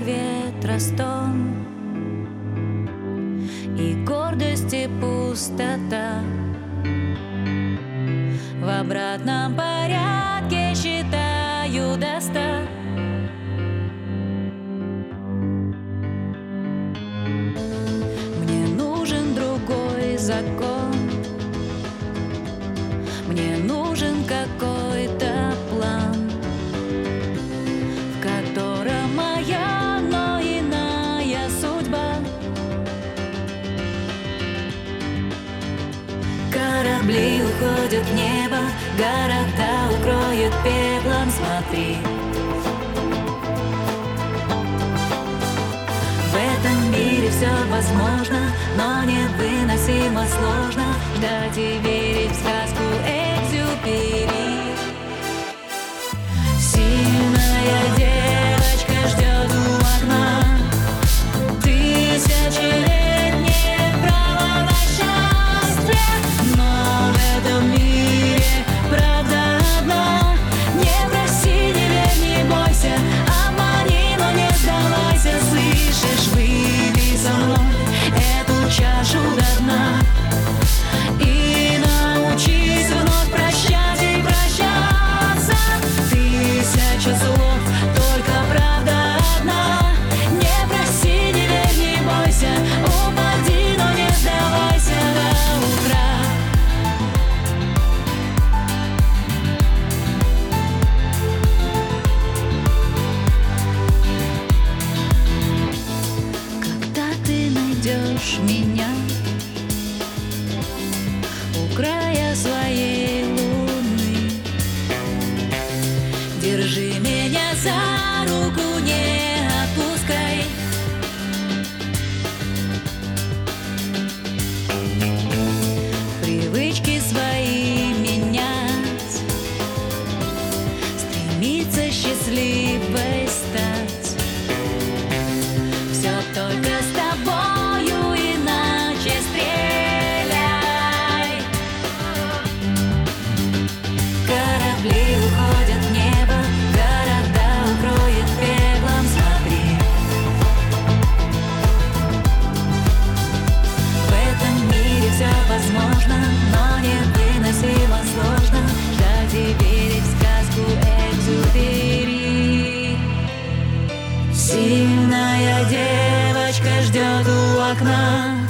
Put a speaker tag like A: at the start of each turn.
A: ветра стон и гордости пустота. В обратном порядке считаю до 100. Мне нужен другой закон, мне нужен какой-то план, в котором моя, но иная судьба. Корабли уходят в небо, города укроют пеплом, смотри. В этом мире все возможно, но невыносимо сложно ждать и верить в сказку Экзюпери. Сильная девочка ждет у окна тысячелетнее право на счастье, но в этом мире правда одна. Не проси, не верь, не бойся, обмани, но не сдавайся. Слышишь, выпей со мной эту чашу до дна и научись вновь прощать и прощаться. Тысяча слов, только правда одна. Не проси, не верь, не бойся, упади, но не сдавайся до утра. Когда ты найдешь меня у края своей луны, держи меня за руку, не отпускай. Привычки свои менять, стремиться счастливой стать. Все только с тобою, иначе стреляй. Корабли уходят в небо, города укроет пеплом, смотри. В этом мире все возможно, но невыносимо сложно ждать и верить в сказку Экзюпери. Сильная девочка ждет у окна